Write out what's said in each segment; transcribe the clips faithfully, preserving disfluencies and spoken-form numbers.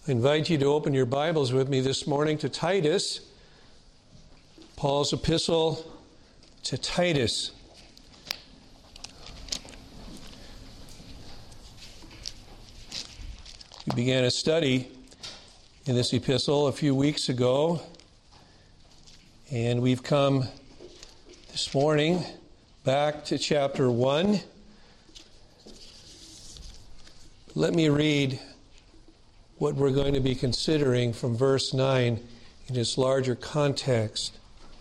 I invite you to open your Bibles with me this morning to Titus, Paul's epistle to Titus. We began a study in this epistle a few weeks ago, and we've come this morning back to chapter one. Let me read what we're going to be considering from verse nine in its larger context.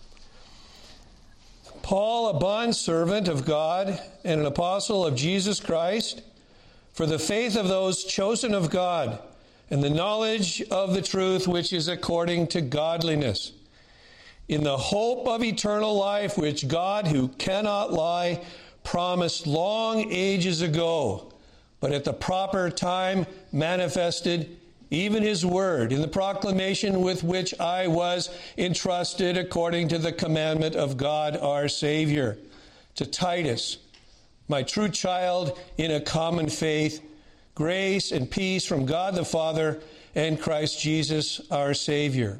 Paul, a bondservant of God and an apostle of Jesus Christ, for the faith of those chosen of God and the knowledge of the truth which is according to godliness, in the hope of eternal life which God, who cannot lie, promised long ages ago, but at the proper time manifested even his word in the proclamation with which I was entrusted according to the commandment of God our Savior. To Titus, my true child in a common faith, grace and peace from God the Father and Christ Jesus our Savior.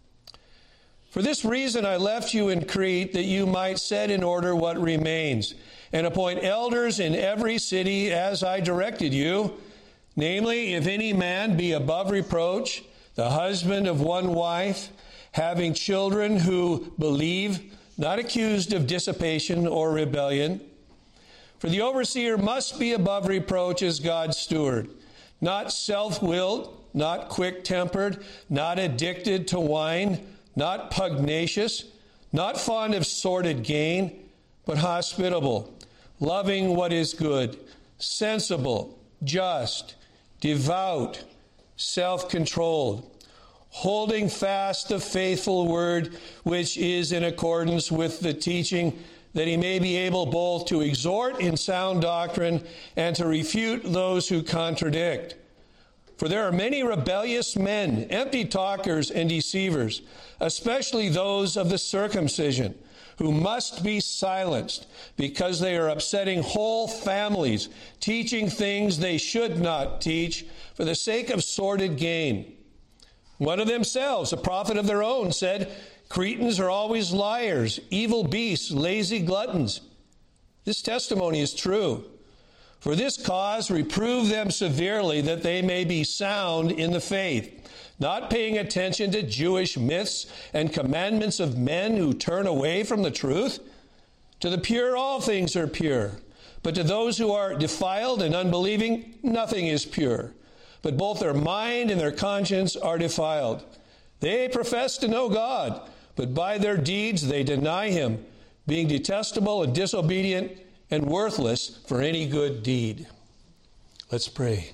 For this reason I left you in Crete, that you might set in order what remains, and appoint elders in every city as I directed you. Namely, if any man be above reproach, the husband of one wife, having children who believe, not accused of dissipation or rebellion. For the overseer must be above reproach as God's steward, not self-willed, not quick-tempered, not addicted to wine, not pugnacious, not fond of sordid gain, but hospitable, loving what is good, sensible, just, devout, self-controlled, holding fast the faithful word which is in accordance with the teaching, that he may be able both to exhort in sound doctrine and to refute those who contradict. For there are many rebellious men, empty talkers and deceivers, especially those of the circumcision, who must be silenced because they are upsetting whole families, teaching things they should not teach for the sake of sordid gain. One of themselves, a prophet of their own, said, Cretans are always liars, evil beasts, lazy gluttons. This testimony is true. For this cause reprove them severely, that they may be sound in the faith, not paying attention to Jewish myths and commandments of men who turn away from the truth. To the pure all things are pure, but to those who are defiled and unbelieving nothing is pure, but both their mind and their conscience are defiled. They profess to know God, but by their deeds they deny him, being detestable and disobedient and worthless for any good deed. Let's pray.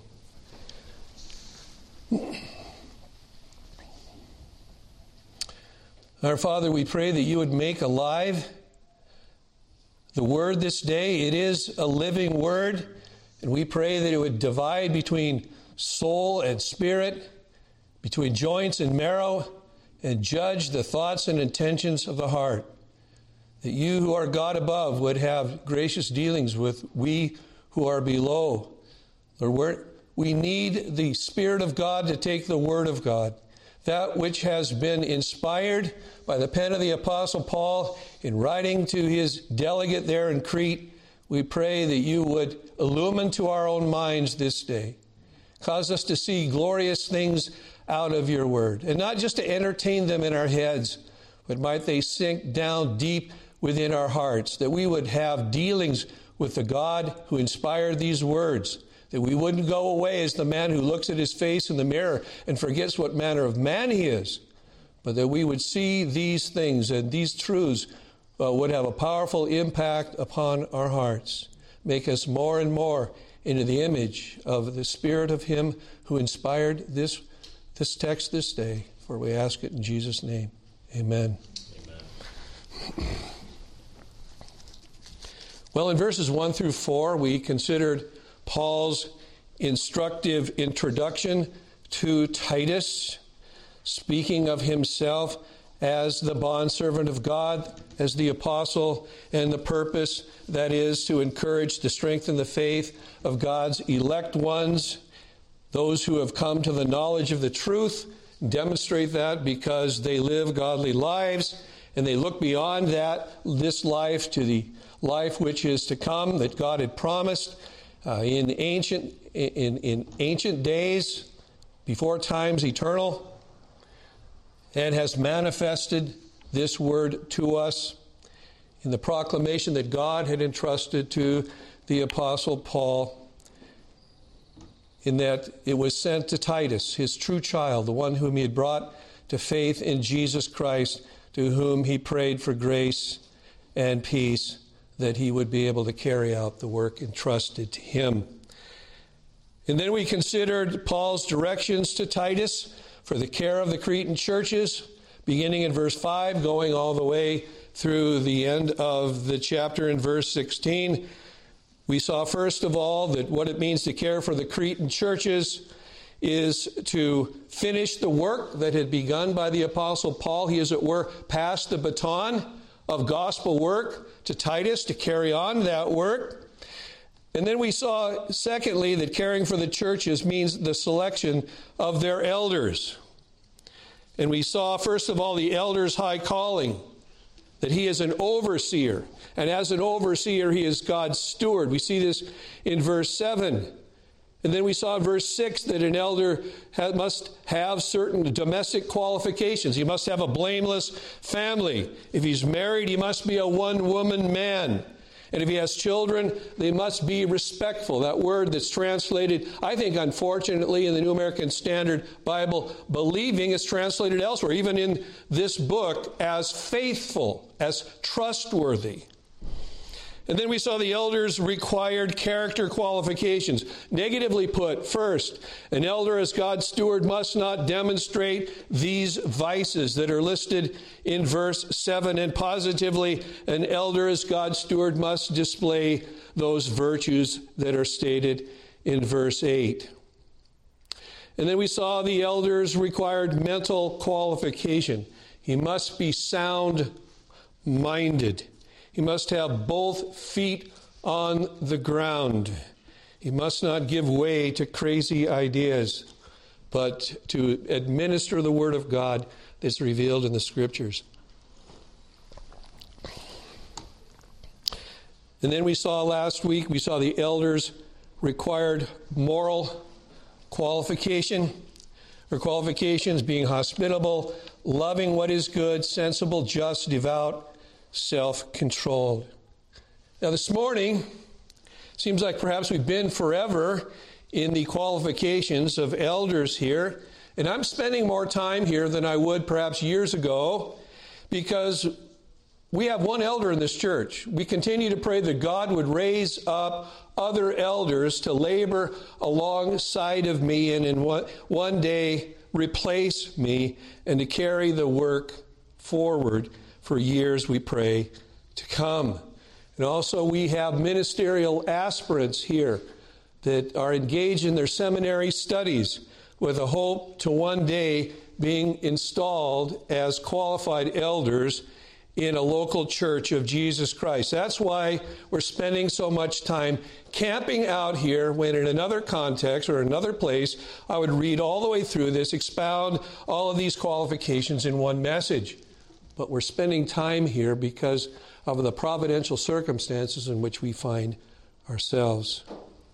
Our Father, we pray that you would make alive the word this day. It is a living word, and we pray that it would divide between soul and spirit, between joints and marrow, and judge the thoughts and intentions of the heart. That you who are God above would have gracious dealings with we who are below. Lord, we need the Spirit of God to take the Word of God, that which has been inspired by the pen of the Apostle Paul in writing to his delegate there in Crete. We pray that you would illumine to our own minds this day. Cause us to see glorious things out of your word, and not just to entertain them in our heads, but might they sink down deep within our hearts, that we would have dealings with the God who inspired these words, that we wouldn't go away as the man who looks at his face in the mirror and forgets what manner of man he is, but that we would see these things and these truths uh, would have a powerful impact upon our hearts. Make us more and more into the image of the Spirit of him who inspired this, this text this day. For we ask it in Jesus' name. Amen. Amen. Well, in verses one through four, we considered Paul's instructive introduction to Titus, speaking of himself as the bondservant of God, as the apostle, and the purpose that is to encourage, to strengthen the faith of God's elect ones, Those who have come to the knowledge of the truth demonstrate that because they live godly lives and they look beyond that, this life, to the life which is to come that God had promised uh, in ancient in, in ancient days, before times eternal, and has manifested this word to us in the proclamation that God had entrusted to the Apostle Paul, in that it was sent to Titus, his true child, the one whom he had brought to faith in Jesus Christ, to whom he prayed for grace and peace, that he would be able to carry out the work entrusted to him. And then we considered Paul's directions to Titus for the care of the Cretan churches, beginning in verse five, going all the way through the end of the chapter in verse sixteen. We saw, first of all, that what it means to care for the Cretan churches is to finish the work that had begun by the Apostle Paul. He, as it were, passed the baton of gospel work to Titus to carry on that work. And then we saw, secondly, that caring for the churches means the selection of their elders. And we saw, first of all, the elder's high calling, that he is an overseer. And as an overseer, he is God's steward. We see this in verse seven. And then we saw in verse six that an elder ha- must have certain domestic qualifications. He must have a blameless family. If he's married, he must be a one-woman man. And if he has children, they must be respectful. That word that's translated, I think, unfortunately, in the New American Standard Bible, believing, is translated elsewhere, even in this book, as faithful, as trustworthy. And then we saw the elders' required character qualifications. Negatively put, first, an elder as God's steward must not demonstrate these vices that are listed in verse seven. And positively, an elder as God's steward must display those virtues that are stated in verse eight. And then we saw the elder's required mental qualification. He must be sound-minded. He must have both feet on the ground. He must not give way to crazy ideas, but to administer the Word of God that's revealed in the Scriptures. And then we saw last week, we saw the elders' required moral qualification, or qualifications being hospitable, loving what is good, sensible, just, devout, self-controlled. Now this morning, seems like perhaps we've been forever in the qualifications of elders here, and I'm spending more time here than I would perhaps years ago, because we have one elder in this church. We continue to pray that God would raise up other elders to labor alongside of me and in one, one day replace me and to carry the work forward for years, we pray, to come. And also we have ministerial aspirants here that are engaged in their seminary studies with a hope to one day being installed as qualified elders in a local church of Jesus Christ. That's why we're spending so much time camping out here, when in another context or another place, I would read all the way through this, expound all of these qualifications in one message. But we're spending time here because of the providential circumstances in which we find ourselves.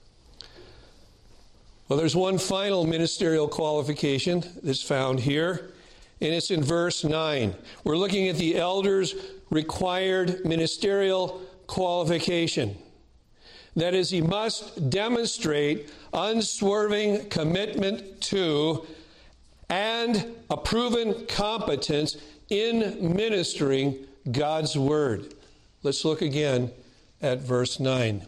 Well, there's one final ministerial qualification that's found here, and it's in verse nine. We're looking at the elders' required ministerial qualification. That is, he must demonstrate unswerving commitment to and a proven competence in ministering God's word. Let's look again at verse nine.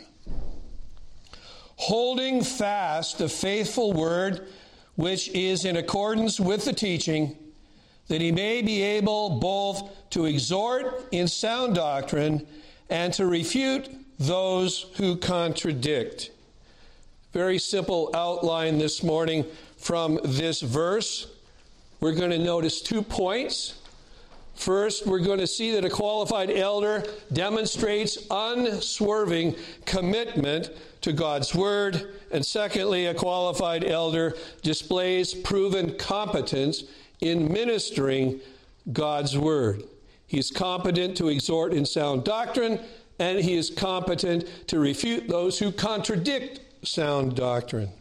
Holding fast the faithful word which is in accordance with the teaching, that he may be able both to exhort in sound doctrine and to refute those who contradict. Very simple outline this morning from this verse. We're going to notice two points. First, we're going to see that a qualified elder demonstrates unswerving commitment to God's word. And secondly, a qualified elder displays proven competence in ministering God's word. He is competent to exhort in sound doctrine, and he is competent to refute those who contradict sound doctrine.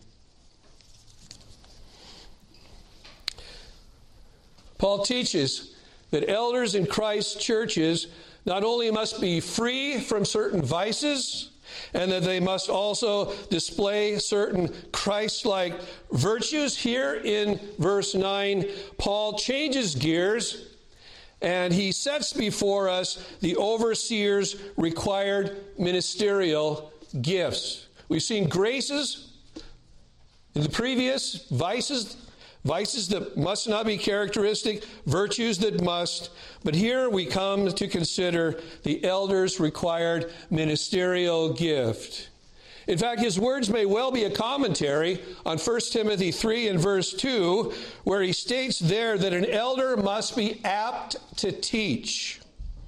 Paul teaches that elders in Christ's churches not only must be free from certain vices, and that they must also display certain Christ-like virtues. Here in verse nine, Paul changes gears, and he sets before us the overseer's required ministerial gifts. We've seen graces in the previous, vices, vices that must not be characteristic, virtues that must. But here we come to consider the elder's required ministerial gift. In fact, his words may well be a commentary on First Timothy three and verse two, where he states there that an elder must be apt to teach.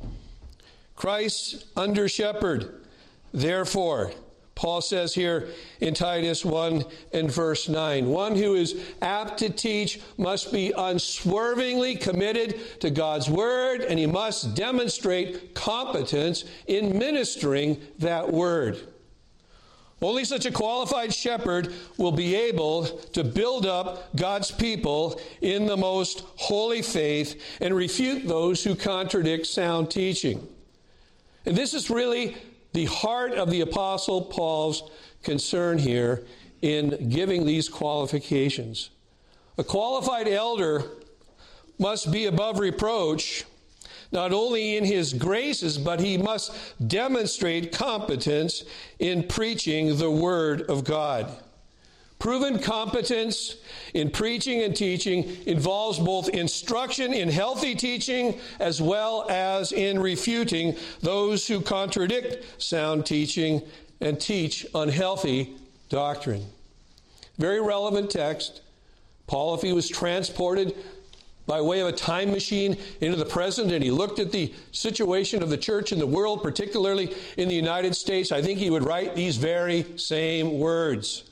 Christ's under shepherd, therefore, Paul says here in Titus one and verse nine, one who is apt to teach must be unswervingly committed to God's word, and he must demonstrate competence in ministering that word. Only such a qualified shepherd will be able to build up God's people in the most holy faith and refute those who contradict sound teaching. And this is really the heart of the Apostle Paul's concern here in giving these qualifications. A qualified elder must be above reproach, not only in his graces, but he must demonstrate competence in preaching the Word of God. Proven competence in preaching and teaching involves both instruction in healthy teaching as well as in refuting those who contradict sound teaching and teach unhealthy doctrine. Very relevant text. Paul, if he was transported by way of a time machine into the present and he looked at the situation of the church in the world, particularly in the United States, I think he would write these very same words.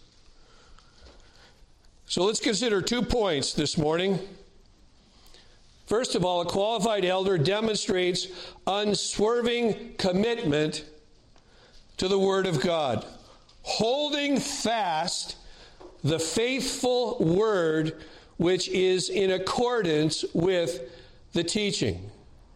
So let's consider two points this morning. First of all, a qualified elder demonstrates unswerving commitment to the Word of God, holding fast the faithful Word which is in accordance with the teaching.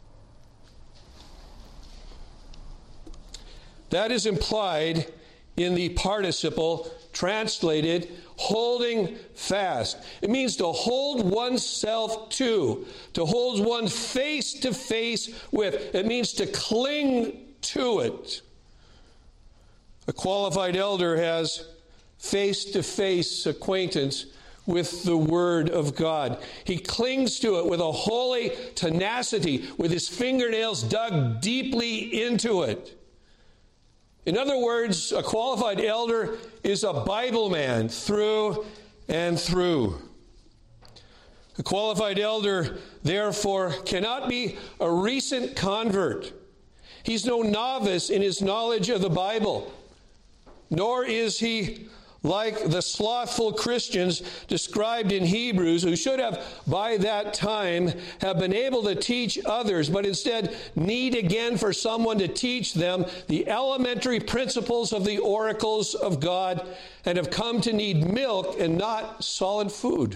That is implied in the participle translated holding fast. It means to hold oneself to, to hold one face to face with. It means to cling to it. A qualified elder has face-to-face acquaintance with the Word of God. He clings to it with a holy tenacity, with his fingernails dug deeply into it. In other words, a qualified elder is a Bible man through and through. A qualified elder, therefore, cannot be a recent convert. He's no novice in his knowledge of the Bible, nor is he like the slothful Christians described in Hebrews, who should have, by that time, have been able to teach others, but instead need again for someone to teach them the elementary principles of the oracles of God, and have come to need milk and not solid food.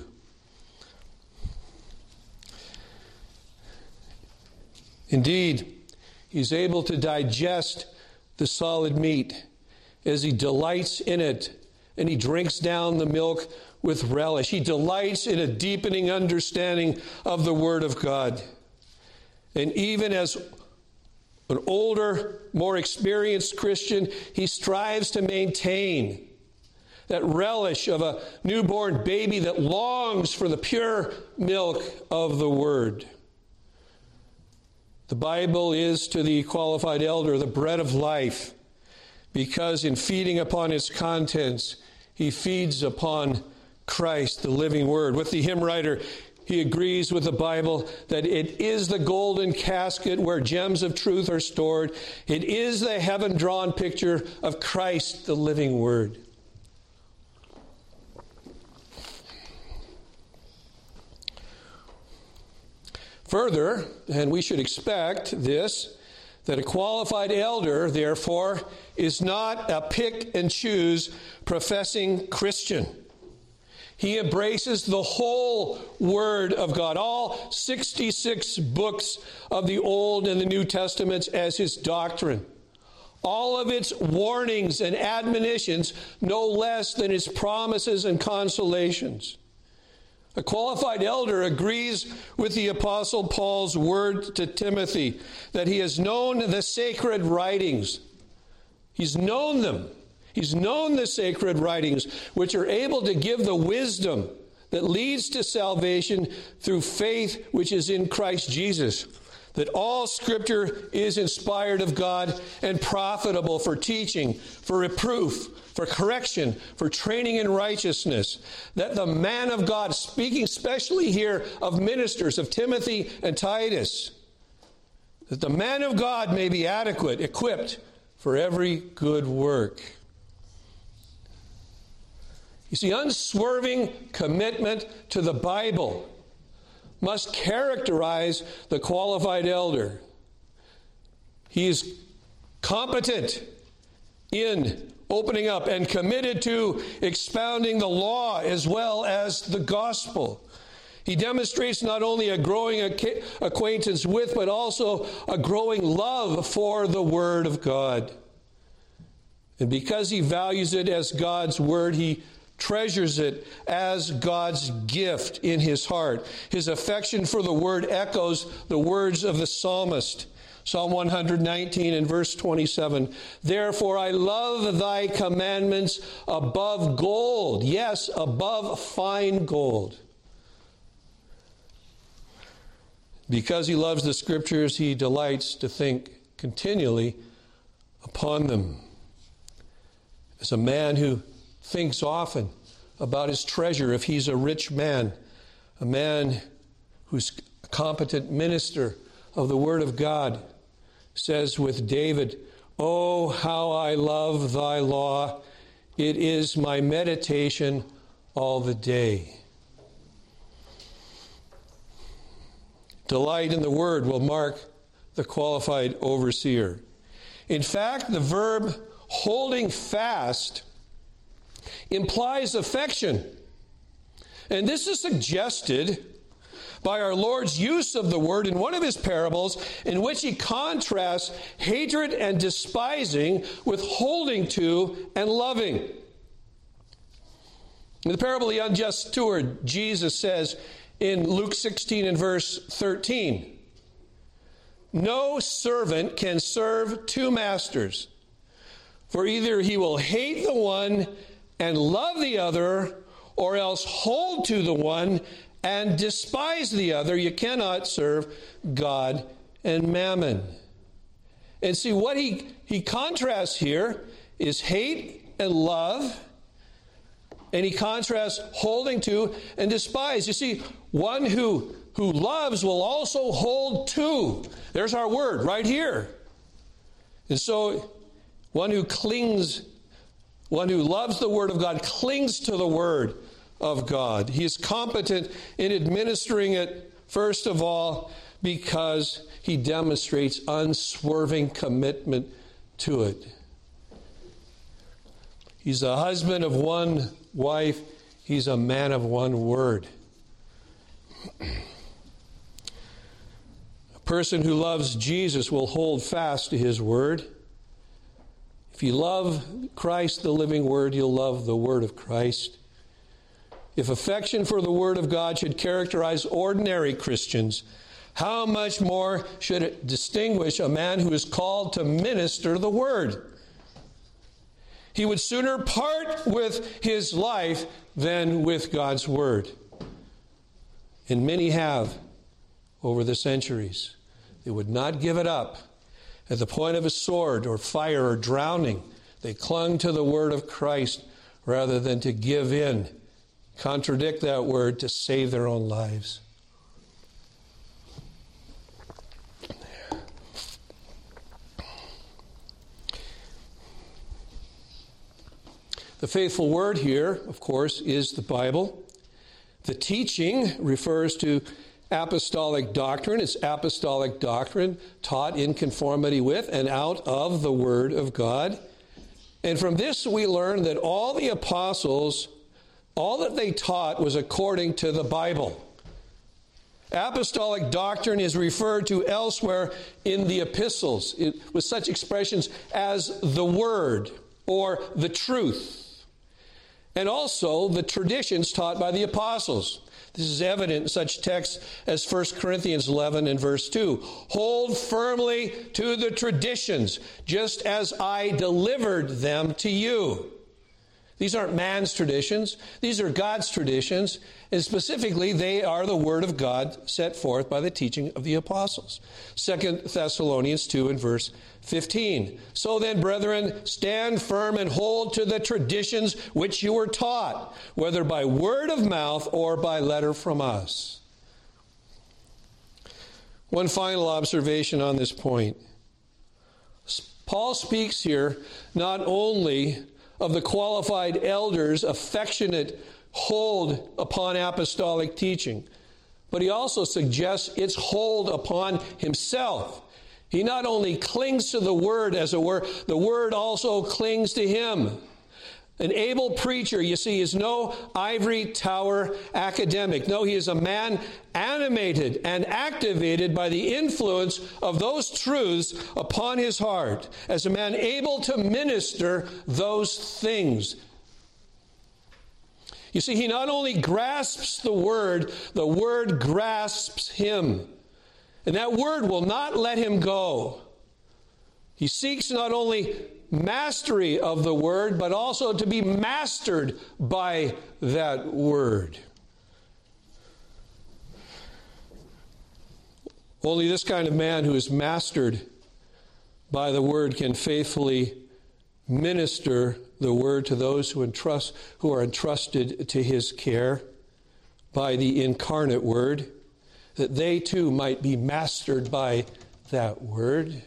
Indeed, he's able to digest the solid meat as he delights in it, and he drinks down the milk with relish. He delights in a deepening understanding of the Word of God. And even as an older, more experienced Christian, he strives to maintain that relish of a newborn baby that longs for the pure milk of the Word. The Bible is to the qualified elder the bread of life, because in feeding upon its contents, he feeds upon Christ, the living Word. With the hymn writer, he agrees with the Bible that it is the golden casket where gems of truth are stored. It is the heaven-drawn picture of Christ, the living Word. Further, and we should expect this, that a qualified elder, therefore, is not a pick-and-choose professing Christian. He embraces the whole Word of God, all sixty-six books of the Old and the New Testaments as his doctrine. All of its warnings and admonitions, no less than its promises and consolations. A qualified elder agrees with the Apostle Paul's word to Timothy that he has known the sacred writings. He's known them. He's known the sacred writings, which are able to give the wisdom that leads to salvation through faith which is in Christ Jesus. That all Scripture is inspired of God and profitable for teaching, for reproof, for correction, for training in righteousness. That the man of God, speaking especially here of ministers, of Timothy and Titus, that the man of God may be adequate, equipped for every good work. You see, unswerving commitment to the Bible must characterize the qualified elder. He is competent in opening up and committed to expounding the law as well as the gospel. He demonstrates not only a growing acquaintance with, but also a growing love for the Word of God. And because he values it as God's Word, he treasures it as God's gift in his heart. His affection for the Word echoes the words of the psalmist. Psalm one nineteen and verse twenty-seven. Therefore I love thy commandments above gold. Yes, above fine gold. Because he loves the Scriptures, he delights to think continually upon them. As a man who thinks often about his treasure, if he's a rich man, a man who's a competent minister of the Word of God, says with David, "Oh, how I love thy law. It is my meditation all the day." Delight in the Word will mark the qualified overseer. In fact, the verb holding fast implies affection. And this is suggested by our Lord's use of the word in one of his parables, in which he contrasts hatred and despising with holding to and loving. In the parable of the unjust steward, Jesus says in Luke sixteen and verse thirteen, "No servant can serve two masters, for either he will hate the one and love the other, or else hold to the one and despise the other. You cannot serve God and mammon." And see, what he, he contrasts here is hate and love, and he contrasts holding to and despise. You see, one who, who loves will also hold to. There's our word right here. And so one who clings One who loves the Word of God clings to the Word of God. He is competent in administering it, first of all, because he demonstrates unswerving commitment to it. He's a husband of one wife. He's a man of one word. A person who loves Jesus will hold fast to his word. If you love Christ, the living Word, you'll love the Word of Christ. If affection for the Word of God should characterize ordinary Christians, how much more should it distinguish a man who is called to minister the Word? He would sooner part with his life than with God's Word. And many have over the centuries. They would not give it up. At the point of a sword or fire or drowning, they clung to the Word of Christ rather than to give in, contradict that Word to save their own lives. The faithful word here, of course, is the Bible. The teaching refers to apostolic doctrine. It's apostolic doctrine taught in conformity with and out of the Word of God. And from this we learn that all the apostles, all that they taught was according to the Bible. Apostolic doctrine is referred to elsewhere in the epistles it, with such expressions as the Word or the truth, and also the traditions taught by the apostles. This is evident in such texts as First Corinthians eleven and verse two. Hold firmly to the traditions, just as I delivered them to you. These aren't man's traditions. These are God's traditions. And specifically, they are the Word of God set forth by the teaching of the apostles. Second Thessalonians two and verse fifteen. So then, brethren, stand firm and hold to the traditions which you were taught, whether by word of mouth or by letter from us. One final observation on this point. Paul speaks here not only of the qualified elders' affectionate hold upon apostolic teaching, but he also suggests its hold upon himself. He not only clings to the Word, as it were, the Word also clings to him. An able preacher, you see, is no ivory tower academic. No, he is a man animated and activated by the influence of those truths upon his heart, as a man able to minister those things. You see, he not only grasps the Word, the Word grasps him. And that Word will not let him go. He seeks not only mastery of the Word, but also to be mastered by that Word. Only this kind of man who is mastered by the Word can faithfully minister the Word to those who entrust, who are entrusted to his care by the incarnate Word, that they too might be mastered by that Word.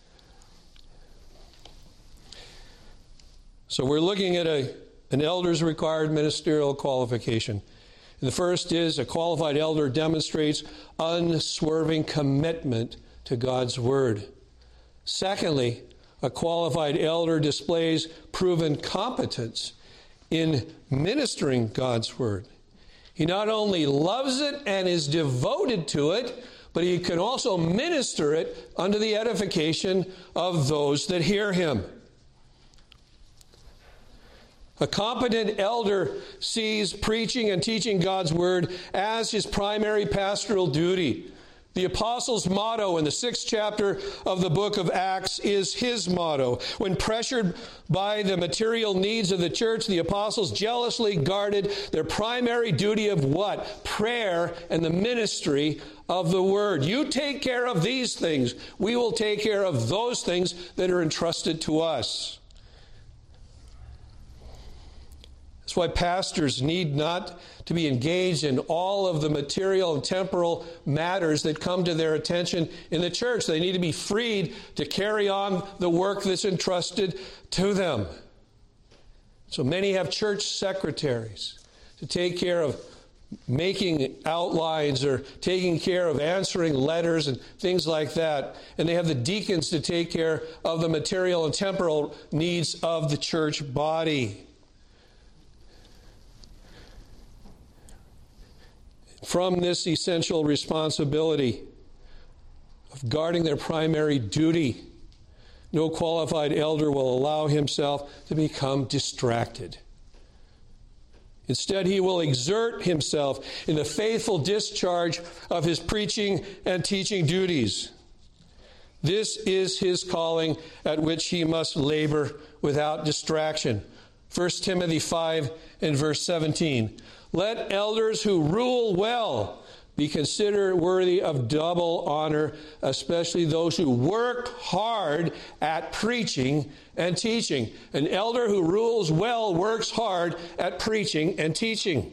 So we're looking at a, an elder's required ministerial qualification. And the first is a qualified elder demonstrates unswerving commitment to God's Word. Secondly, a qualified elder displays proven competence in ministering God's Word. He not only loves it and is devoted to it, but he can also minister it unto the edification of those that hear him. A competent elder sees preaching and teaching God's Word as his primary pastoral duty. The apostle's motto in the sixth chapter of the book of Acts is his motto. When pressured by the material needs of the church, the apostles jealously guarded their primary duty of what? Prayer and the ministry of the Word. You take care of these things. We will take care of those things that are entrusted to us. That's why pastors need not to be engaged in all of the material and temporal matters that come to their attention in the church. They need to be freed to carry on the work that's entrusted to them. So many have church secretaries to take care of making outlines or taking care of answering letters and things like that. And they have the deacons to take care of the material and temporal needs of the church body. From this essential responsibility of guarding their primary duty, no qualified elder will allow himself to become distracted. Instead, he will exert himself in the faithful discharge of his preaching and teaching duties. This is his calling at which he must labor without distraction. First Timothy five and verse seventeen. Let elders who rule well be considered worthy of double honor, especially those who work hard at preaching and teaching. An elder who rules well works hard at preaching and teaching.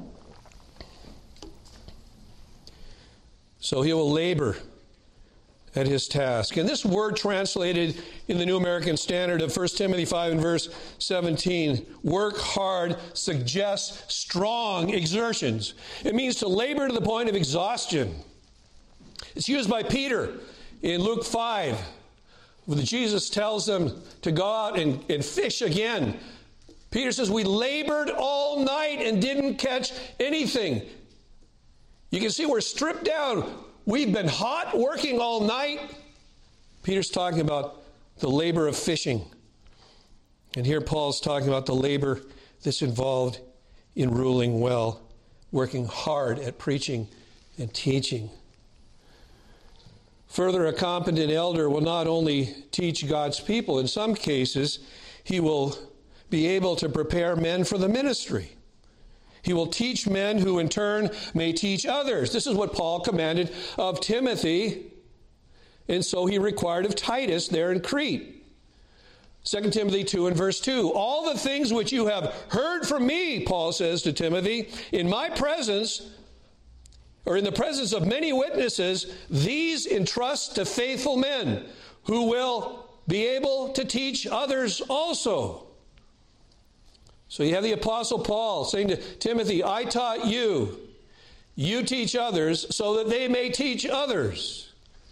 So he will labor at his task. And this word translated in the New American Standard of First Timothy five and verse seventeen, work hard, suggests strong exertions. It means to labor to the point of exhaustion. It's used by Peter in Luke five, where Jesus tells them to go out and, and fish again. Peter says, we labored all night and didn't catch anything. You can see we're stripped down. We've been hot, working all night. Peter's talking about the labor of fishing. And here Paul's talking about the labor that's involved in ruling well, working hard at preaching and teaching. Further, a competent elder will not only teach God's people, in some cases, he will be able to prepare men for the ministry. He will teach men who in turn may teach others. This is what Paul commanded of Timothy, and so he required of Titus there in Crete. Second Timothy two and verse two, all the things which you have heard from me, Paul says to Timothy, in my presence, or in the presence of many witnesses, these entrust to faithful men who will be able to teach others also. So you have the Apostle Paul saying to Timothy, I taught you, you teach others so that they may teach others.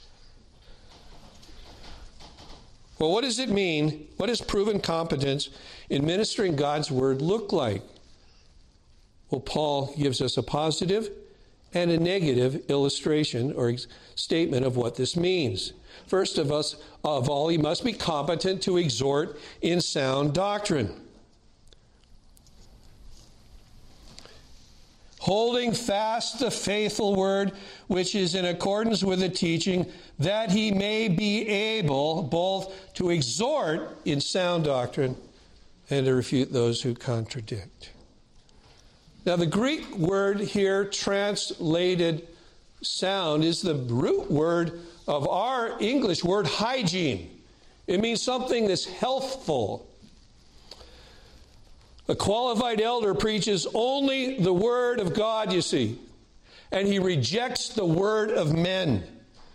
Well, what does it mean? What does proven competence in ministering God's word look like? Well, Paul gives us a positive and a negative illustration or statement of what this means. First of us, of all, he must be competent to exhort in sound doctrine. Holding fast the faithful word which is in accordance with the teaching, that he may be able both to exhort in sound doctrine and to refute those who contradict. Now, the Greek word here translated sound is the root word of our English word hygiene. It means something that's healthful. A qualified elder preaches only the word of God, you see, and he rejects the word of men.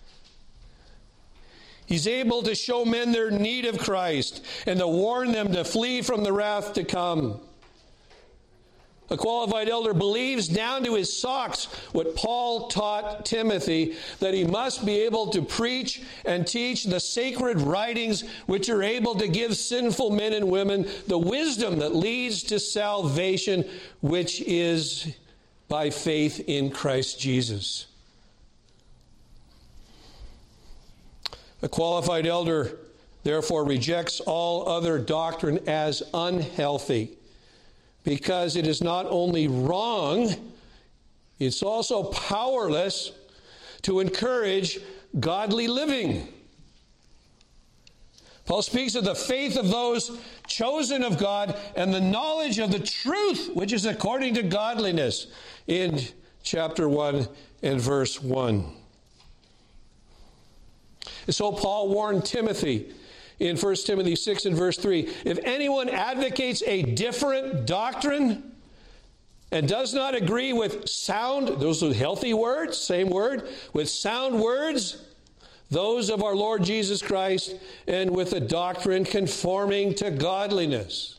He's able to show men their need of Christ and to warn them to flee from the wrath to come. A qualified elder believes down to his socks what Paul taught Timothy, that he must be able to preach and teach the sacred writings which are able to give sinful men and women the wisdom that leads to salvation, which is by faith in Christ Jesus. A qualified elder, therefore, rejects all other doctrine as unhealthy, because it is not only wrong, it's also powerless to encourage godly living. Paul speaks of the faith of those chosen of God and the knowledge of the truth, which is according to godliness, in chapter one and verse one. And so Paul warned Timothy in First Timothy six and verse three, if anyone advocates a different doctrine and does not agree with sound, those are healthy words, same word, with sound words, those of our Lord Jesus Christ, and with a doctrine conforming to godliness.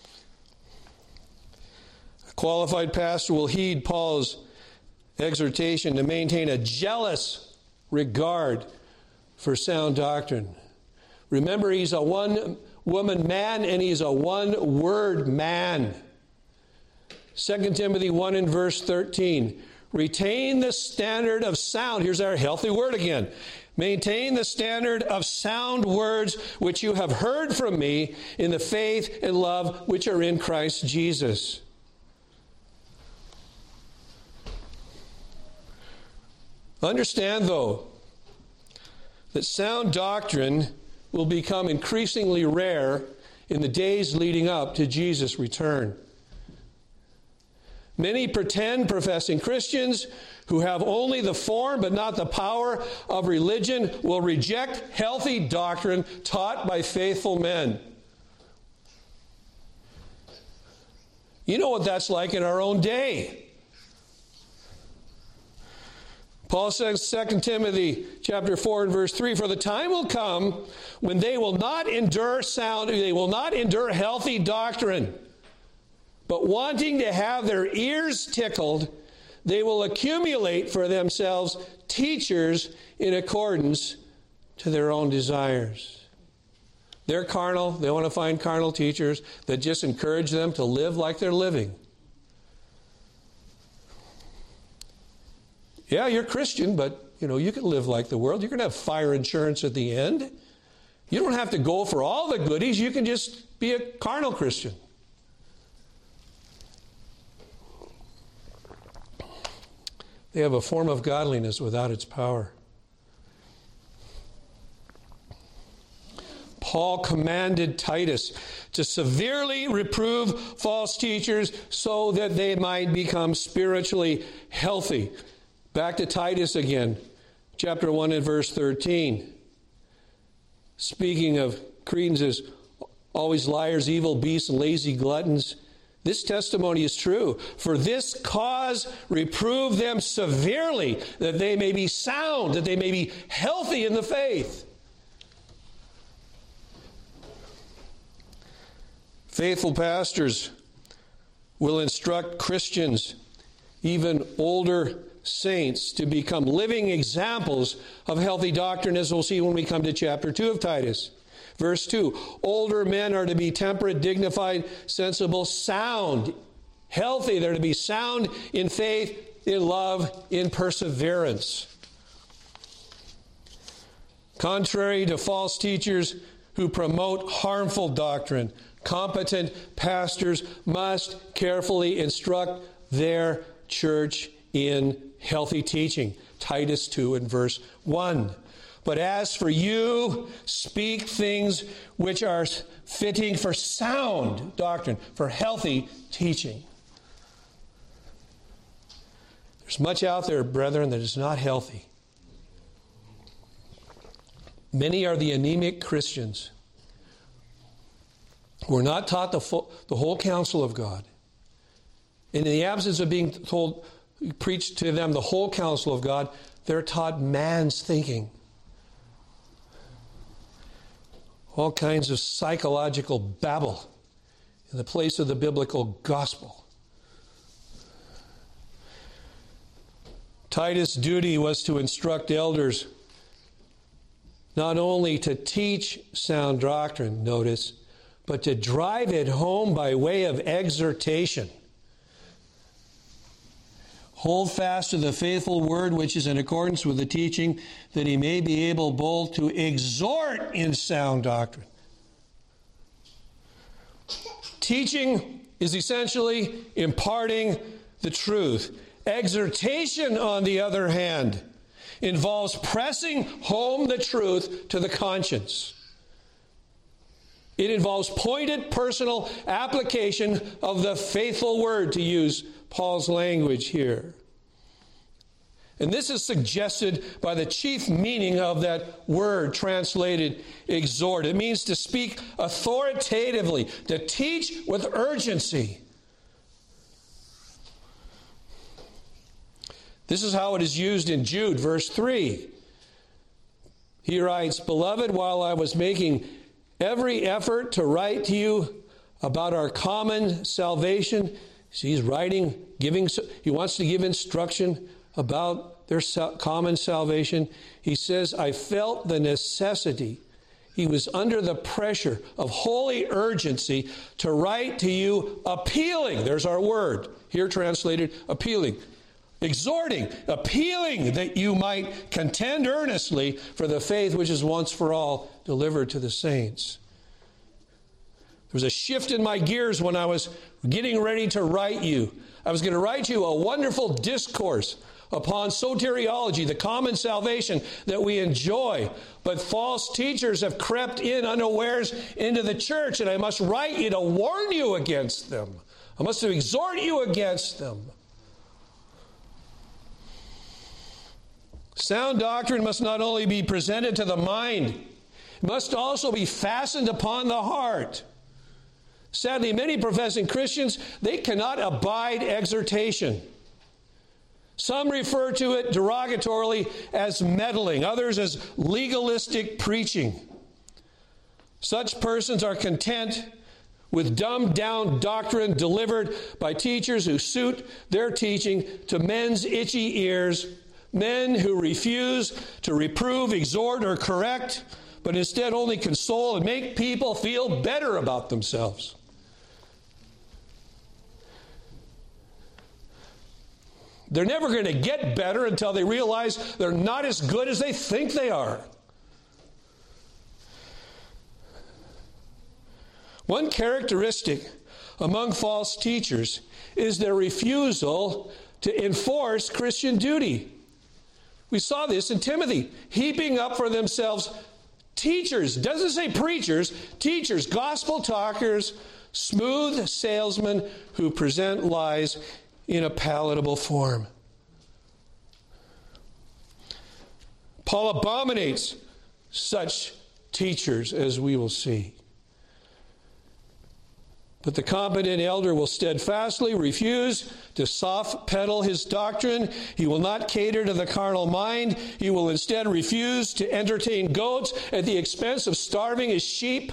A qualified pastor will heed Paul's exhortation to maintain a jealous regard for sound doctrine. Remember, he's a one-woman man and he's a one-word man. Second Timothy one and verse thirteen. Retain the standard of sound. Here's our healthy word again. Maintain the standard of sound words which you have heard from me in the faith and love which are in Christ Jesus. Understand, though, that sound doctrine will become increasingly rare in the days leading up to Jesus' return. Many pretend professing Christians who have only the form but not the power of religion will reject healthy doctrine taught by faithful men. You know what that's like in our own day. Paul says, Second Timothy chapter four and verse three, for the time will come when they will not endure sound, they will not endure healthy doctrine, but wanting to have their ears tickled, they will accumulate for themselves teachers in accordance to their own desires. They're carnal. They want to find carnal teachers that just encourage them to live like they're living. Yeah, you're Christian, but you know, you can live like the world. You're going to have fire insurance at the end. You don't have to go for all the goodies. You can just be a carnal Christian. They have a form of godliness without its power. Paul commanded Titus to severely reprove false teachers so that they might become spiritually healthy. Back to Titus again, chapter one and verse thirteen. Speaking of Cretans as always liars, evil beasts, and lazy gluttons, this testimony is true. For this cause reprove them severely, that they may be sound, that they may be healthy in the faith. Faithful pastors will instruct Christians, even older saints, to become living examples of healthy doctrine, as we'll see when we come to chapter two of Titus. Verse two, older men are to be temperate, dignified, sensible, sound, healthy. They're to be sound in faith, in love, in perseverance. Contrary to false teachers who promote harmful doctrine, competent pastors must carefully instruct their church in healthy teaching. Titus two and verse one. But as for you, speak things which are fitting for sound doctrine, for healthy teaching. There's much out there, brethren, that is not healthy. Many are the anemic Christians who are not taught the, full, the whole counsel of God. And in the absence of being told, preached to them the whole counsel of God, they're taught man's thinking. All kinds of psychological babble in the place of the biblical gospel. Titus' duty was to instruct elders not only to teach sound doctrine, notice, but to drive it home by way of exhortation. Hold fast to the faithful word which is in accordance with the teaching, that he may be able both to exhort in sound doctrine. Teaching is essentially imparting the truth. Exhortation, on the other hand, involves pressing home the truth to the conscience. It involves pointed personal application of the faithful word, to use Paul's language here. And this is suggested by the chief meaning of that word translated exhort. It means to speak authoritatively, to teach with urgency. This is how it is used in Jude, verse three. He writes, Beloved, while I was making every effort to write to you about our common salvation, see, he's writing, giving, he wants to give instruction about their common salvation. He says, I felt the necessity. He was under the pressure of holy urgency to write to you appealing. There's our word, here translated appealing. Exhorting, appealing that you might contend earnestly for the faith which is once for all delivered to the saints. There was a shift in my gears when I was getting ready to write you. I was going to write you a wonderful discourse upon soteriology, the common salvation that we enjoy. But false teachers have crept in unawares into the church, and I must write you to warn you against them. I must exhort you against them. Sound doctrine must not only be presented to the mind, it must also be fastened upon the heart. Sadly, many professing Christians, they cannot abide exhortation. Some refer to it derogatorily as meddling, others as legalistic preaching. Such persons are content with dumbed-down doctrine delivered by teachers who suit their teaching to men's itchy ears, men who refuse to reprove, exhort, or correct, but instead only console and make people feel better about themselves. They're never going to get better until they realize they're not as good as they think they are. One characteristic among false teachers is their refusal to enforce Christian duty. We saw this in Timothy, heaping up for themselves teachers. Doesn't say preachers, teachers, gospel talkers, smooth salesmen who present lies in a palatable form. Paul abominates such teachers, as we will see. But the competent elder will steadfastly refuse to soft pedal his doctrine. He will not cater to the carnal mind. He will instead refuse to entertain goats at the expense of starving his sheep.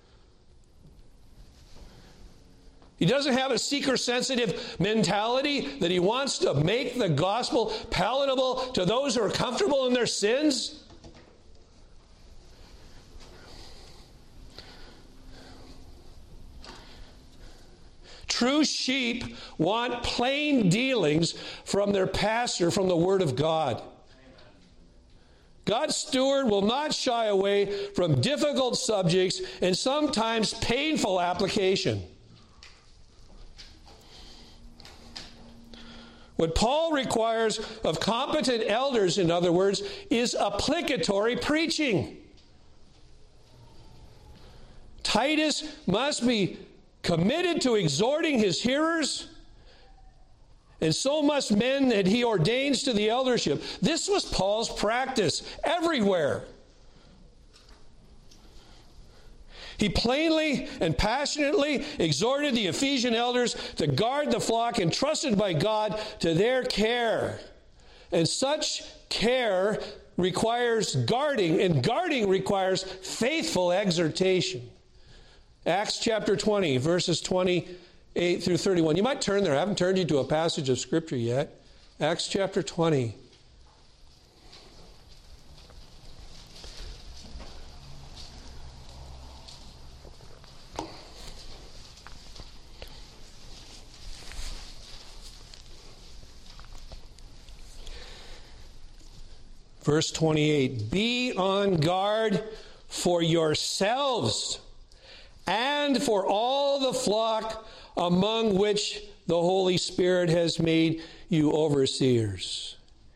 He doesn't have a seeker-sensitive mentality that he wants to make the gospel palatable to those who are comfortable in their sins. True sheep want plain dealings from their pastor from the Word of God. God's steward will not shy away from difficult subjects and sometimes painful application. What Paul requires of competent elders, in other words, is applicatory preaching. Titus must be committed to exhorting his hearers, and so must men that he ordains to the eldership. This was Paul's practice everywhere. He plainly and passionately exhorted the Ephesian elders to guard the flock entrusted by God to their care. And such care requires guarding, and guarding requires faithful exhortation. Acts chapter twenty, verses twenty-eight through thirty-one. You might turn there. I haven't turned you to a passage of Scripture yet. Acts chapter twenty. Verse twenty-eight, be on guard for yourselves and for all the flock among which the Holy Spirit has made you overseers.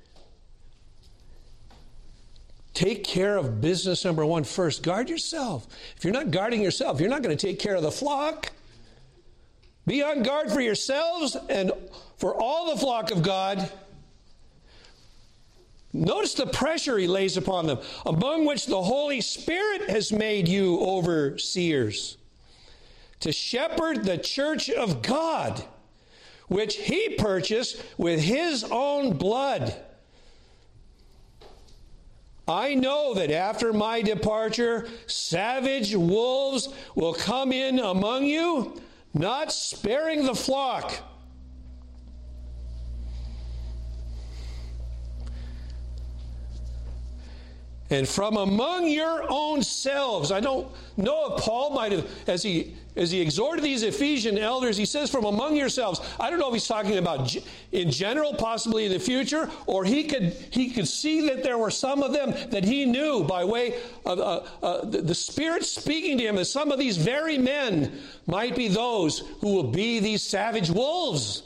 Take care of business number one first. Guard yourself. If you're not guarding yourself, you're not going to take care of the flock. Be on guard for yourselves and for all the flock of God. Notice the pressure he lays upon them, among which the Holy Spirit has made you overseers, to shepherd the church of God, which he purchased with his own blood. I know that after my departure, savage wolves will come in among you, not sparing the flock. And from among your own selves, I don't know if Paul might have, as he as he exhorted these Ephesian elders, he says from among yourselves. I don't know if he's talking about in general, possibly in the future, or he could he could see that there were some of them that he knew by way of uh, uh, the, the Spirit speaking to him, that some of these very men might be those who will be these savage wolves.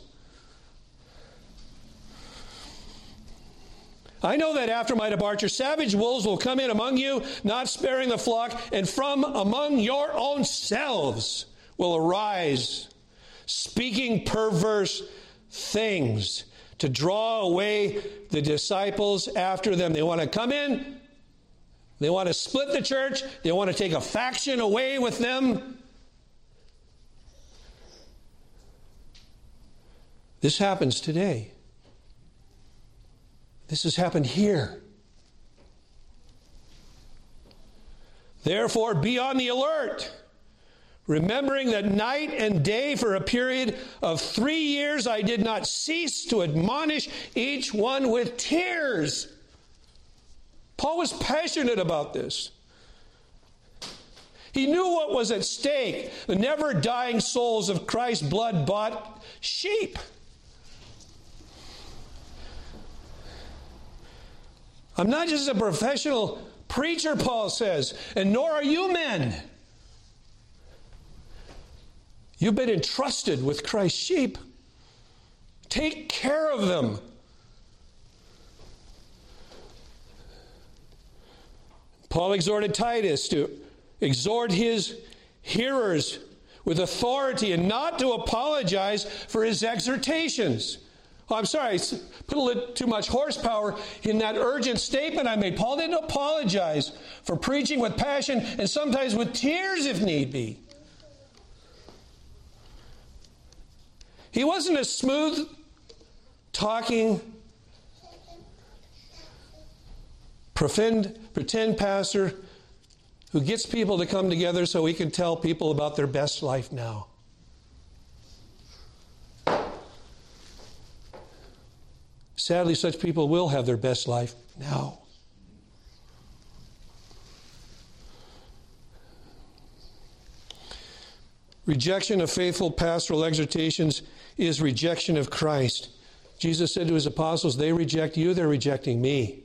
I know that after my departure, savage wolves will come in among you, not sparing the flock, and from among your own selves will arise, speaking perverse things to draw away the disciples after them. They want to come in, they want to split the church, they want to take a faction away with them. This happens today. This has happened here. Therefore, be on the alert, remembering that night and day for a period of three years I did not cease to admonish each one with tears. Paul was passionate about this. He knew what was at stake, the never-dying souls of Christ's blood-bought sheep. I'm not just a professional preacher, Paul says, and nor are you men. You've been entrusted with Christ's sheep. Take care of them. Paul exhorted Titus to exhort his hearers with authority and not to apologize for his exhortations. Oh, I'm sorry, I put a little too much horsepower in that urgent statement I made. Paul didn't apologize for preaching with passion and sometimes with tears if need be. He wasn't a smooth talking, pretend, pretend pastor who gets people to come together so he can tell people about their best life now. Sadly, such people will have their best life now. Rejection of faithful pastoral exhortations is rejection of Christ. Jesus said to his apostles, they reject you, they're rejecting me.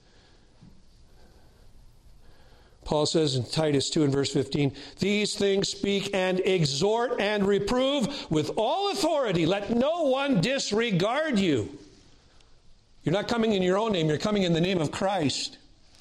Paul says in Titus two and verse fifteen, these things speak and exhort and reprove with all authority. Let no one disregard you. You're not coming in your own name, you're coming in the name of Christ.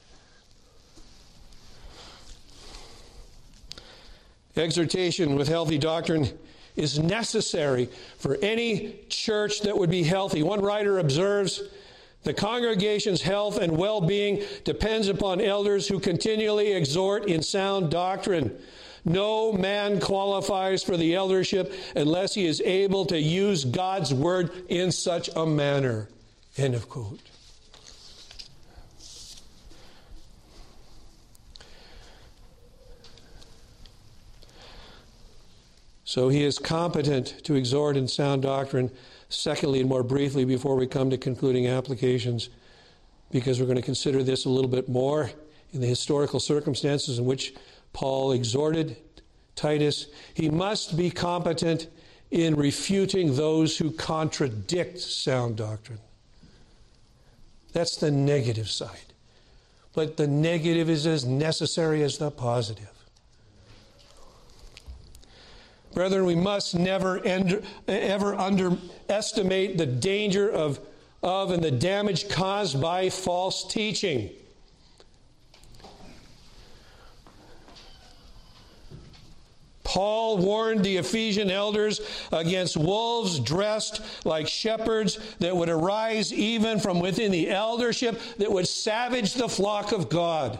Exhortation with healthy doctrine is necessary for any church that would be healthy. One writer observes, the congregation's health and well-being depends upon elders who continually exhort in sound doctrine. No man qualifies for the eldership unless he is able to use God's word in such a manner. End of quote. So he is competent to exhort in sound doctrine. Secondly, and more briefly, before we come to concluding applications, because we're going to consider this a little bit more in the historical circumstances in which Paul exhorted Titus, he must be competent in refuting those who contradict sound doctrine. That's the negative side. But the negative is as necessary as the positive. Brethren, we must never end, ever underestimate the danger of, of and the damage caused by false teaching. Paul warned the Ephesian elders against wolves dressed like shepherds that would arise even from within the eldership that would savage the flock of God.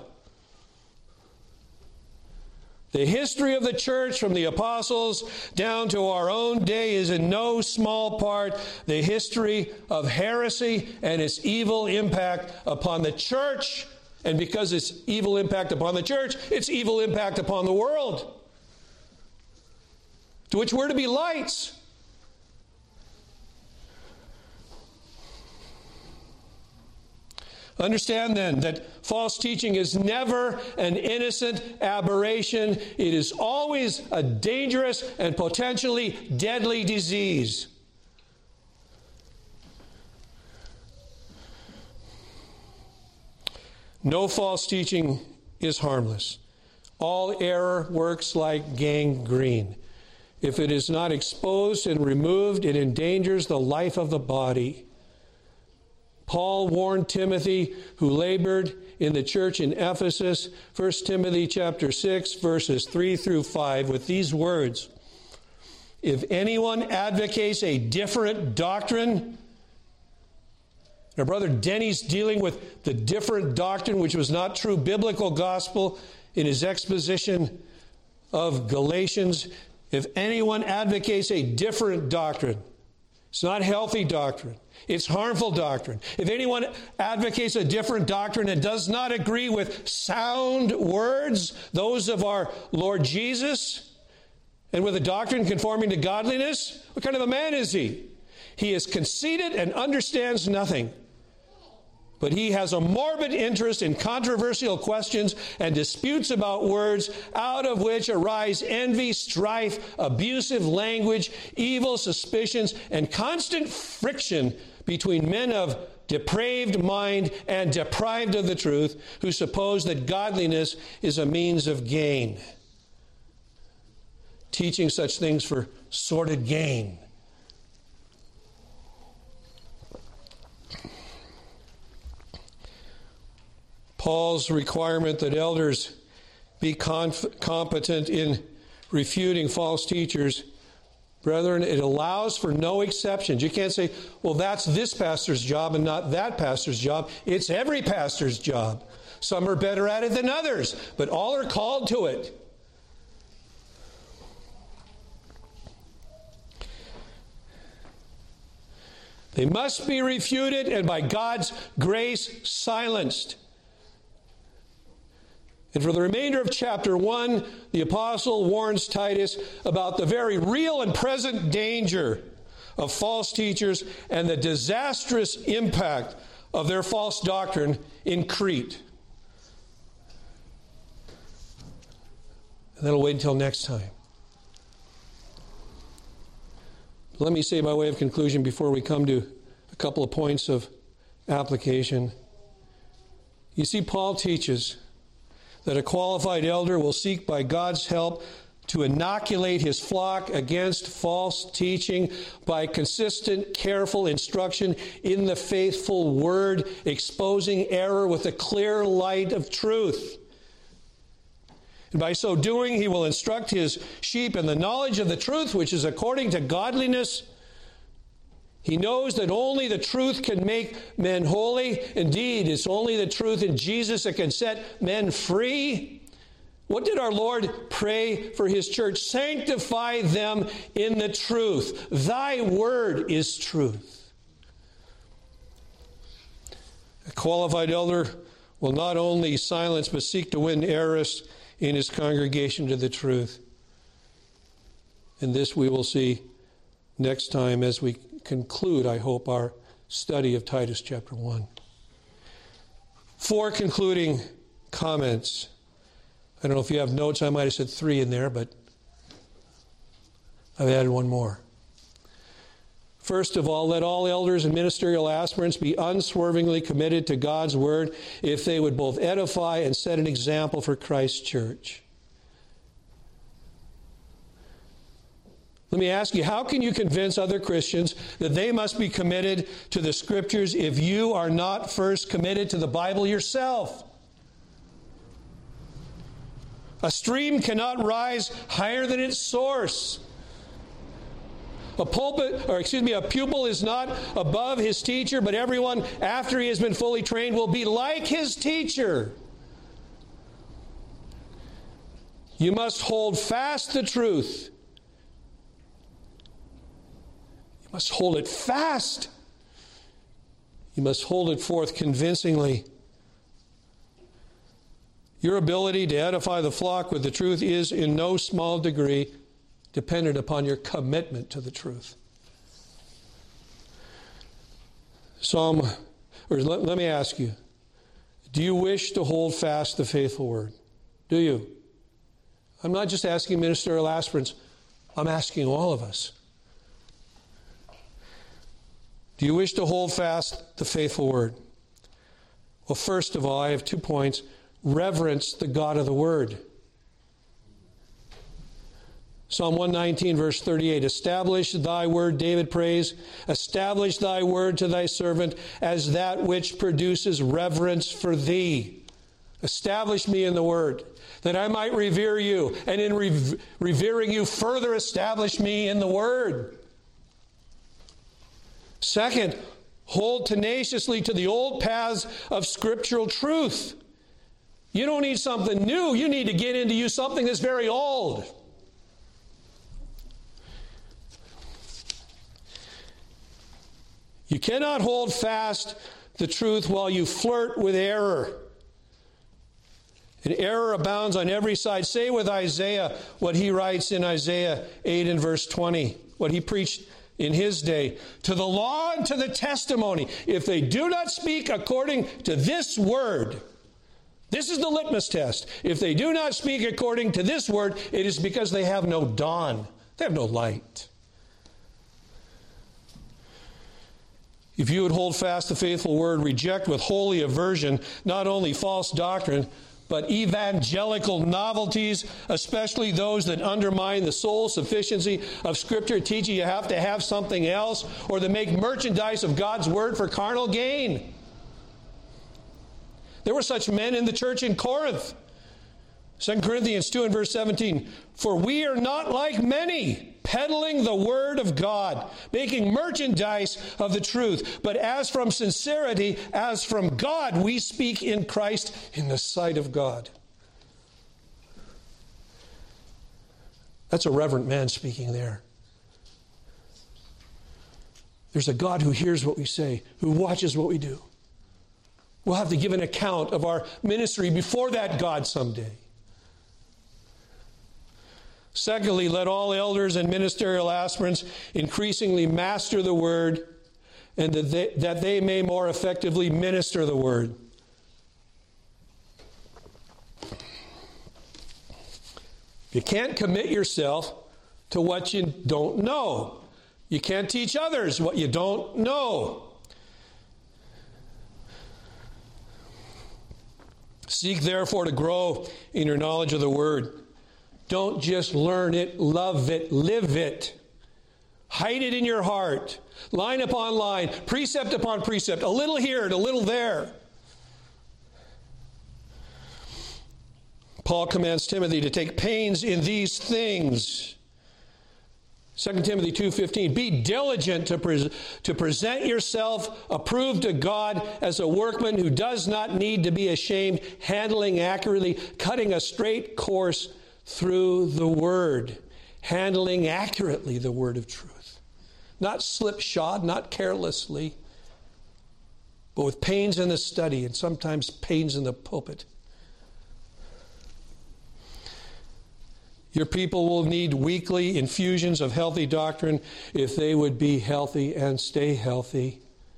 The history of the church from the apostles down to our own day is in no small part the history of heresy and its evil impact upon the church. And because it's evil impact upon the church, it's evil impact upon the world, to which we're to be lights. Understand then that false teaching is never an innocent aberration. It is always a dangerous and potentially deadly disease. No false teaching is harmless. All error works like gangrene. If it is not exposed and removed, it endangers the life of the body. Paul warned Timothy, who labored in the church in Ephesus, First Timothy chapter six, verses three through five, with these words, if anyone advocates a different doctrine, our brother Denny's dealing with the different doctrine, which was not true biblical gospel, in his exposition of Galatians. If anyone advocates a different doctrine, It's not healthy doctrine. It's harmful doctrine. If anyone advocates a different doctrine and does not agree with sound words, those of our Lord Jesus, and with a doctrine conforming to godliness, what kind of a man is he? He is conceited and understands nothing. But he has a morbid interest in controversial questions and disputes about words, out of which arise envy, strife, abusive language, evil suspicions, and constant friction between men of depraved mind and deprived of the truth, who suppose that godliness is a means of gain. Teaching such things for sordid gain. Paul's requirement that elders be conf- competent in refuting false teachers, brethren, it allows for no exceptions. You can't say, well, that's this pastor's job and not that pastor's job. It's every pastor's job. Some are better at it than others, but all are called to it. They must be refuted and by God's grace silenced. And for the remainder of chapter one, the apostle warns Titus about the very real and present danger of false teachers and the disastrous impact of their false doctrine in Crete. And that'll wait until next time. Let me say by way of conclusion before we come to a couple of points of application. You see, Paul teaches that a qualified elder will seek by God's help to inoculate his flock against false teaching by consistent, careful instruction in the faithful word, exposing error with the clear light of truth. And by so doing, he will instruct his sheep in the knowledge of the truth, which is according to godliness. He knows that only the truth can make men holy. Indeed, it's only the truth in Jesus that can set men free. What did our Lord pray for his church? Sanctify them in the truth. Thy word is truth. A qualified elder will not only silence but seek to win heiress in his congregation to the truth. And this we will see next time as we conclude, I hope, our study of Titus chapter one. Four concluding comments. I don't know if you have notes. I might have said three in there, but I've added one more. First of all, let all elders and ministerial aspirants be unswervingly committed to God's word if they would both edify and set an example for Christ's church. Let me ask you, how can you convince other Christians that they must be committed to the Scriptures if you are not first committed to the Bible yourself? A stream cannot rise higher than its source. A pulpit, or excuse me, a pupil is not above his teacher, but everyone after he has been fully trained will be like his teacher. You must hold fast the truth. You must hold it fast. You must hold it forth convincingly. Your ability to edify the flock with the truth is in no small degree dependent upon your commitment to the truth. Psalm, or let, let me ask you, do you wish to hold fast the faithful word? Do you? I'm not just asking ministerial aspirants, I'm asking all of us. Do you wish to hold fast the faithful word? Well, first of all, I have two points. Reverence the God of the word. Psalm one nineteen, verse thirty-eight, establish thy word, David prays, establish thy word to thy servant as that which produces reverence for thee. Establish me in the word, that I might revere you, and in rev- revering you further establish me in the word. Second, hold tenaciously to the old paths of scriptural truth. You don't need something new. You need to get into you something that's very old. You cannot hold fast the truth while you flirt with error. And error abounds on every side. Say with Isaiah what he writes in Isaiah eight and verse twenty, what he preached in his day. To the law and to the testimony, if they do not speak according to this word, this is the litmus test. If they do not speak according to this word, it is because they have no dawn. They have no light. If you would hold fast the faithful word, reject with holy aversion not only false doctrine, but evangelical novelties, especially those that undermine the sole sufficiency of Scripture, teaching you have to have something else, or that make merchandise of God's word for carnal gain. There were such men in the church in Corinth. Second Corinthians two and verse seventeen, for we are not like many, peddling the word of God, making merchandise of the truth. But as from sincerity, as from God, we speak in Christ in the sight of God. That's a reverent man speaking there. There's a God who hears what we say, who watches what we do. We'll have to give an account of our ministry before that God someday. Secondly, let all elders and ministerial aspirants increasingly master the word, and that they, that they may more effectively minister the word. You can't commit yourself to what you don't know. You can't teach others what you don't know. Seek therefore to grow in your knowledge of the word. Don't just learn it, love it, live it. Hide it in your heart, line upon line, precept upon precept, a little here and a little there. Paul commands Timothy to take pains in these things. Second Timothy two fifteen, be diligent to, pre- to present yourself approved to God as a workman who does not need to be ashamed, handling accurately, cutting a straight course through the word, handling accurately the word of truth. Not slipshod, not carelessly, but with pains in the study and sometimes pains in the pulpit. Your people will need weekly infusions of healthy doctrine if they would be healthy and stay healthy.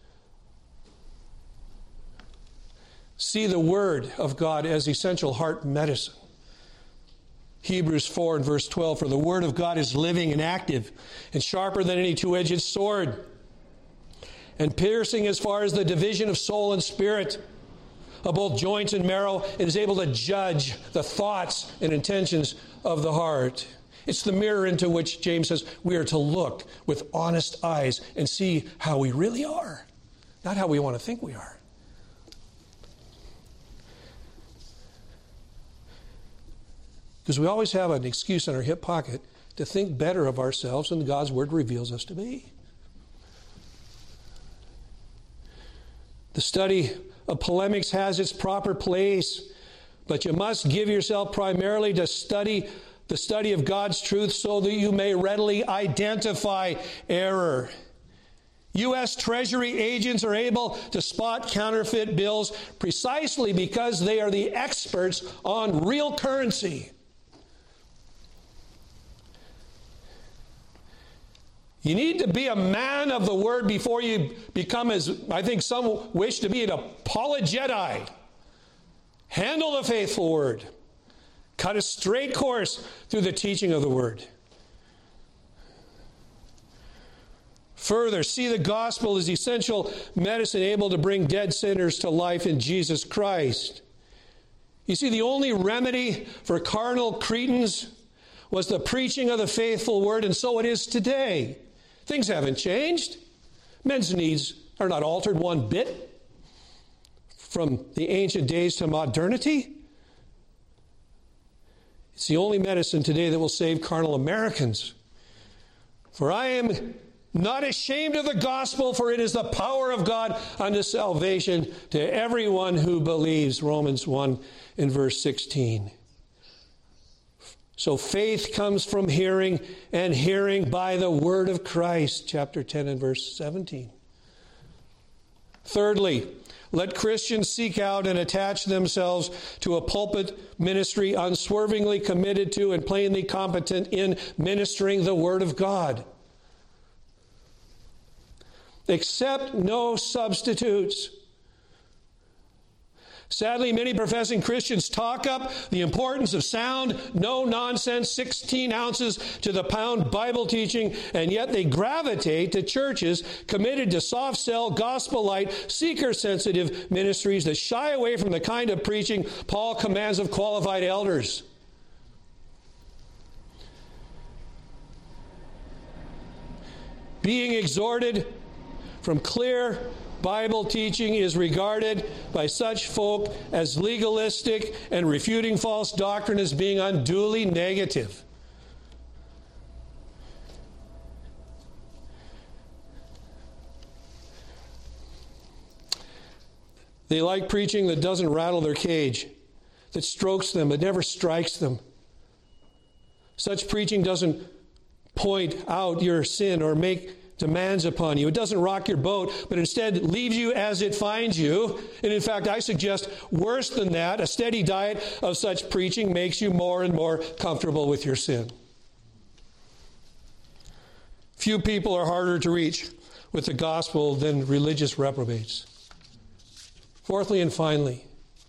See the Word of God as essential heart medicine. Hebrews four and verse twelve, for the Word of God is living and active and sharper than any two-edged sword, and piercing as far as the division of soul and spirit, of both joints and marrow, and is able to judge the thoughts and intentions of the heart. It's the mirror into which James says we are to look with honest eyes and see how we really are, not how we want to think we are. Because we always have an excuse in our hip pocket to think better of ourselves than God's Word reveals us to be. The study of polemics has its proper place, but you must give yourself primarily to study the study of God's truth so that you may readily identify error. U S Treasury agents are able to spot counterfeit bills precisely because they are the experts on real currency. You need to be a man of the word before you become, as I think some wish to be, an apologeti. Handle the faithful word. Cut a straight course through the teaching of the word. Further, see the gospel as essential medicine able to bring dead sinners to life in Jesus Christ. You see, the only remedy for carnal cretins was the preaching of the faithful word, and so it is today. Things haven't changed. Men's needs are not altered one bit from the ancient days to modernity. It's the only medicine today that will save carnal Americans. For I am not ashamed of the gospel, for it is the power of God unto salvation to everyone who believes. Romans one and verse sixteen. So faith comes from hearing, and hearing by the word of Christ. Chapter ten and verse seventeen. Thirdly, let Christians seek out and attach themselves to a pulpit ministry unswervingly committed to and plainly competent in ministering the Word of God. Accept no substitutes. Sadly, many professing Christians talk up the importance of sound, no-nonsense, sixteen ounces to the pound Bible teaching, and yet they gravitate to churches committed to soft-sell, gospel-light, seeker-sensitive ministries that shy away from the kind of preaching Paul commands of qualified elders. Being exhorted from clear Bible teaching is regarded by such folk as legalistic, and refuting false doctrine as being unduly negative. They like preaching that doesn't rattle their cage, that strokes them, but never strikes them. Such preaching doesn't point out your sin or make demands upon you. It doesn't rock your boat, but instead leaves you as it finds you. And in fact, I suggest worse than that, a steady diet of such preaching makes you more and more comfortable with your sin. Few people are harder to reach with the gospel than religious reprobates. Fourthly and finally,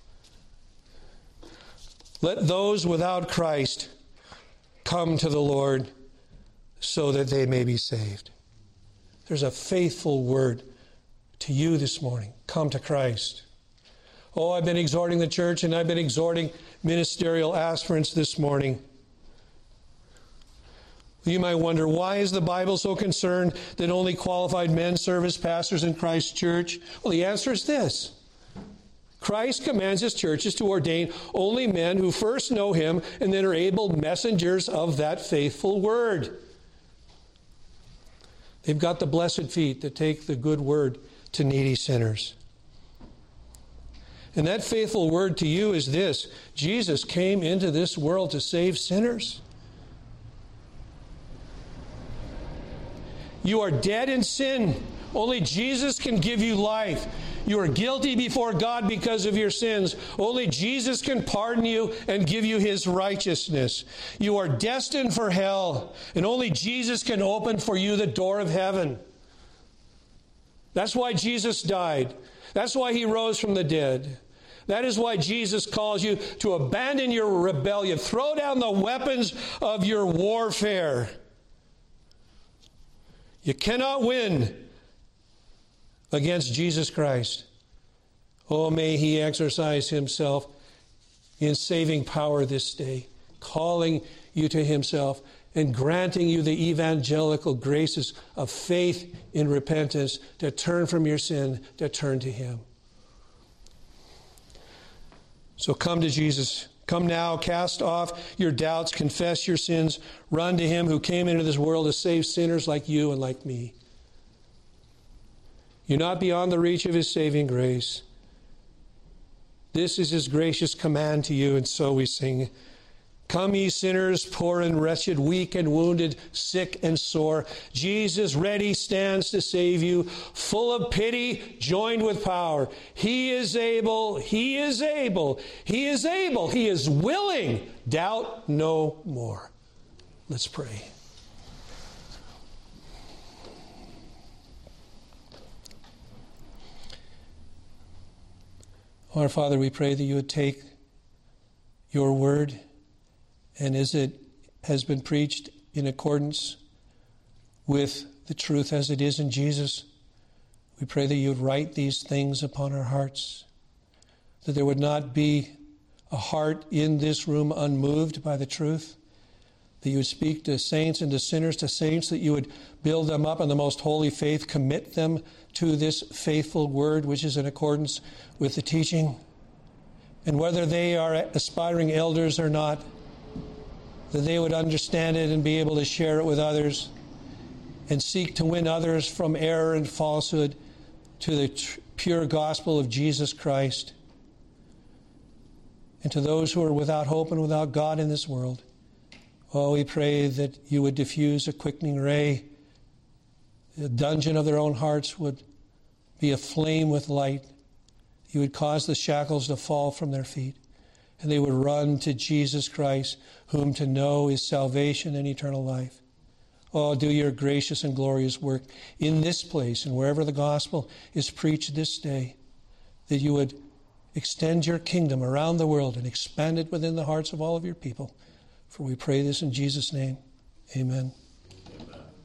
let those without Christ come to the Lord so that they may be saved. There's a faithful word to you this morning. Come to Christ. Oh, I've been exhorting the church and I've been exhorting ministerial aspirants this morning. You might wonder, why is the Bible so concerned that only qualified men serve as pastors in Christ's church? Well, the answer is this. Christ commands his churches to ordain only men who first know him and then are able messengers of that faithful word. They've got the blessed feet that take the good word to needy sinners. And that faithful word to you is this: Jesus came into this world to save sinners. You are dead in sin. Only Jesus can give you life. You are guilty before God because of your sins. Only Jesus can pardon you and give you his righteousness. You are destined for hell, and only Jesus can open for you the door of heaven. That's why Jesus died. That's why he rose from the dead. That is why Jesus calls you to abandon your rebellion. Throw down the weapons of your warfare. You cannot win against Jesus Christ. Oh, may he exercise himself in saving power this day, calling you to himself and granting you the evangelical graces of faith in repentance to turn from your sin, to turn to him. So come to Jesus. Come now, cast off your doubts, confess your sins, run to him who came into this world to save sinners like you and like me. You're not beyond the reach of his saving grace. This is his gracious command to you, and so we sing, "Come ye sinners, poor and wretched, weak and wounded, sick and sore. Jesus ready stands to save you, full of pity, joined with power. He is able, he is able, he is able, he is willing. Doubt no more." Let's pray. Our Father, we pray that you would take your word, and as it has been preached in accordance with the truth as it is in Jesus, we pray that you would write these things upon our hearts, that there would not be a heart in this room unmoved by the truth, that you would speak to saints and to sinners, to saints, that you would build them up in the most holy faith, commit them to this faithful word which is in accordance with the teaching. And whether they are aspiring elders or not, that they would understand it and be able to share it with others and seek to win others from error and falsehood to the tr- pure gospel of Jesus Christ. And to those who are without hope and without God in this world, oh, we pray that you would diffuse a quickening ray. The dungeon of their own hearts would be aflame with light. You would cause the shackles to fall from their feet, and they would run to Jesus Christ, whom to know is salvation and eternal life. Oh, do your gracious and glorious work in this place and wherever the gospel is preached this day, that you would extend your kingdom around the world and expand it within the hearts of all of your people. For we pray this in Jesus' name. Amen.